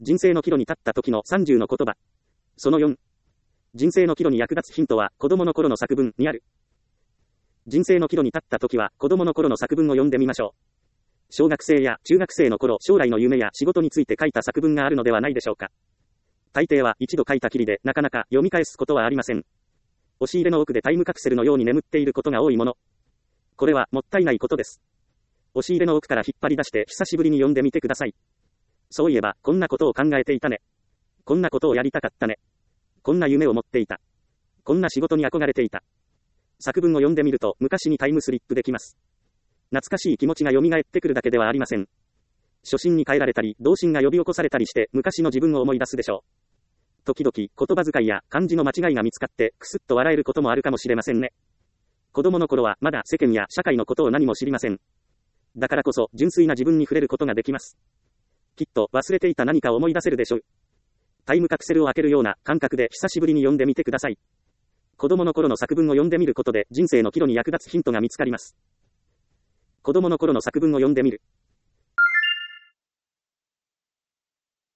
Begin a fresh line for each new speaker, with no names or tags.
人生の岐路に立った時の30の言葉。その4。人生の岐路に役立つヒントは子供の頃の作文にある。人生の岐路に立った時は子供の頃の作文を読んでみましょう。小学生や中学生の頃、将来の夢や仕事について書いた作文があるのではないでしょうか。大抵は一度書いたきりでなかなか読み返すことはありません。押し入れの奥でタイムカプセルのように眠っていることが多いもの。これはもったいないことです。押し入れの奥から引っ張り出して久しぶりに読んでみてください。そういえば、こんなことを考えていたね。こんなことをやりたかったね。こんな夢を持っていた。こんな仕事に憧れていた。作文を読んでみると昔にタイムスリップできます。懐かしい気持ちが蘇ってくるだけではありません。初心に帰られたり、童心が呼び起こされたりして昔の自分を思い出すでしょう。時々言葉遣いや漢字の間違いが見つかってくすっと笑えることもあるかもしれませんね。子供の頃はまだ世間や社会のことを何も知りません。だからこそ純粋な自分に触れることができます。きっと忘れていた何かを思い出せるでしょう。タイムカプセルを開けるような感覚で久しぶりに読んでみてください。子供の頃の作文を読んでみることで人生の岐路に役立つヒントが見つかります。子供の頃の作文を読んでみる。